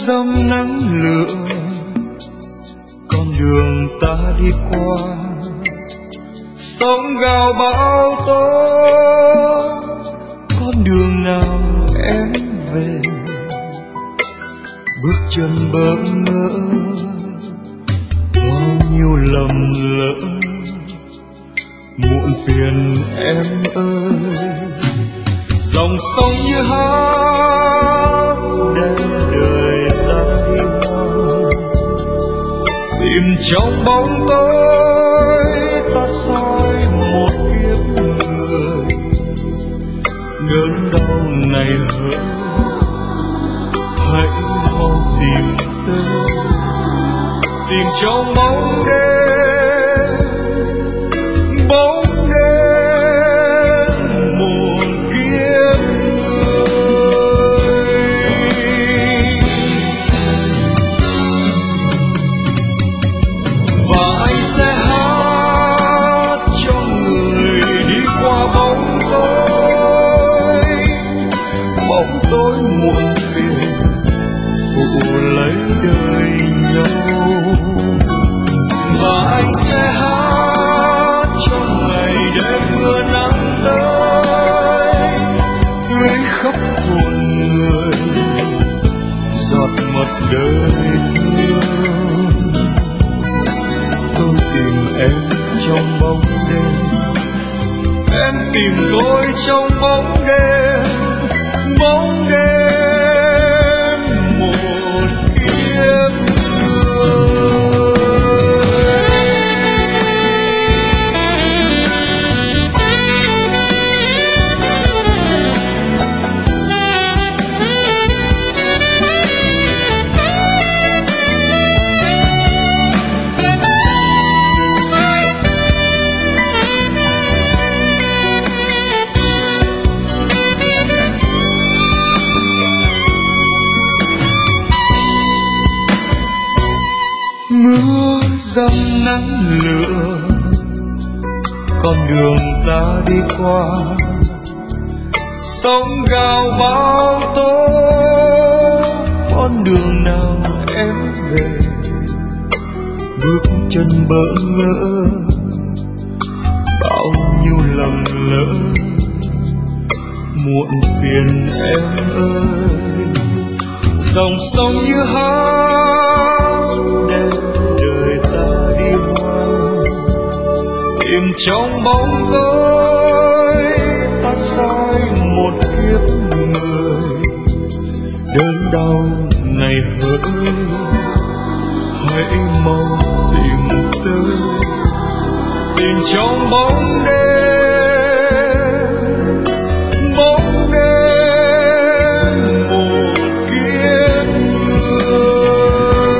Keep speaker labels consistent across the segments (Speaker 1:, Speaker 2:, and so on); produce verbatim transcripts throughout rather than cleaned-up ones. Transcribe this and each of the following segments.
Speaker 1: dầm nắng lửa, con đường ta đi qua sóng gào bão tố. Con đường nào em về, bước chân bỡ ngỡ, bao nhiêu lầm lỡ, muộn phiền em ơi. Dòng sông như hát để đời ta đi mau, tìm trong bóng tối ta soi một kiếp người. Đớn đau này hỡi, hãy mau tìm tới, tìm trong bóng đêm, bóng đêm một kiếp người. Và anh sẽ hát cho người đi qua bóng tối, bóng tối muộn phiền phụ lấy đời nhau. Và anh sẽ hát cho ngày đêm mưa nắng tới, tưới khắp hồn người giọt mật đời thương. Tôi tìm em trong bóng đêm, em tìm tôi trong bóng đêm, bóng đêm một kiếp mưa dầm nắng lửa. Con đường ta đi qua sóng gào bão tố. Con đường nào em về, bước chân bỡ ngỡ, bao nhiêu lầm lỡ, muộn phiền em ơi. Dòng sông như hát để đời ta đi mau, tìm trong bóng tối ta soi một kiếp người. Đớn đau này hỡi, hãy mau tìm tới, tìm trong bóng đêm, bóng đêm một kiếp người.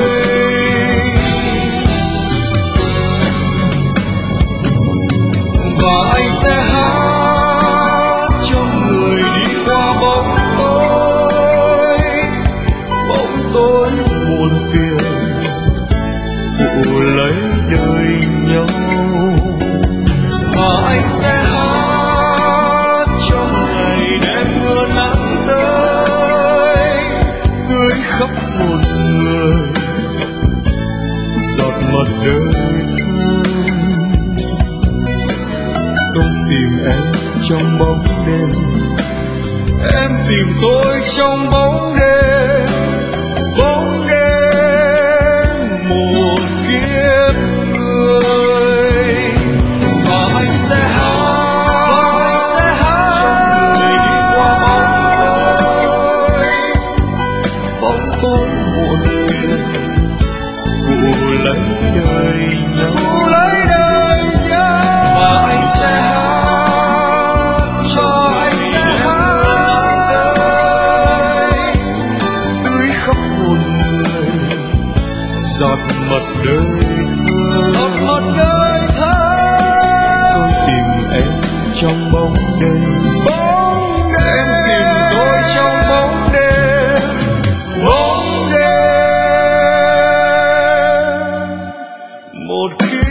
Speaker 1: Và anh sẽ hát cho người đi qua bóng tối, bóng tối buồn phiền phụ lấy đời nhau. Và anh sẽ hát trong ngày đêm mưa nắng tới, tưới khắp một người giọt mật đời thương. Tôi tìm em trong bóng đêm, em tìm tôi trong bóng đêm, bóng đêm một kiếp người. Và anh sẽ hát, anh sẽ hát cho người đi qua bóng tối, bóng tối muộn phiền phụ lấy đời nhau, phụ lấy đời nhau. Và anh sẽ hát cho anh sẽ hát tới, tưới khắp hồn người giọt mật đời thơ, giọt mật đời thơ. Tôi tìm em trong bóng đêm, bóng đêm em tìm tôi trong bóng đêm, bóng đêm một kiếp